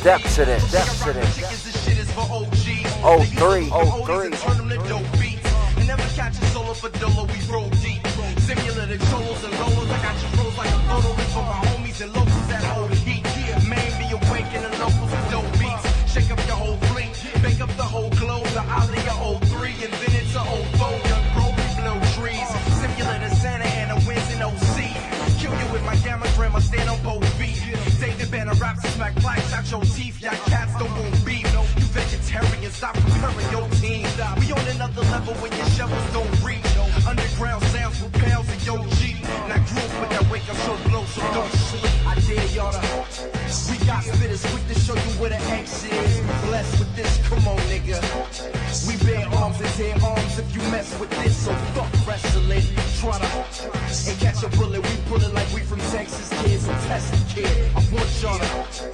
Decadent. Oh, 03. And never catch a solo for Dolo, we roll deep. Similar to cholos and lolos, I got you froze like a photo for my homies and locals that hold the heat. Man, be awake in the locals with dope beats. Shake up your whole fleet, bake up the whole globe. The alley of 03, invented to 04. Young bro, we blow trees. Similar to Santa and the winds in OC. Kill you with my gammagram, I stand on both feet. David Banner raps and smack plaques out your teeth. Y'all cats don't want beef. You vegetarians, stop comparing your team. We on another level when your shovels don't reach. Underground sounds with pounds of your G. And I grew up with that wake up so low, so don't sleep. I dare y'all to. We got spitters quick to show you where the X is. Blessed with this, come on, nigga. We bear arms and tear arms if you mess with this. So fuck wrestling. Try to and catch a bullet. We pull it like we from Texas, kids. So test the kid. I want y'all to.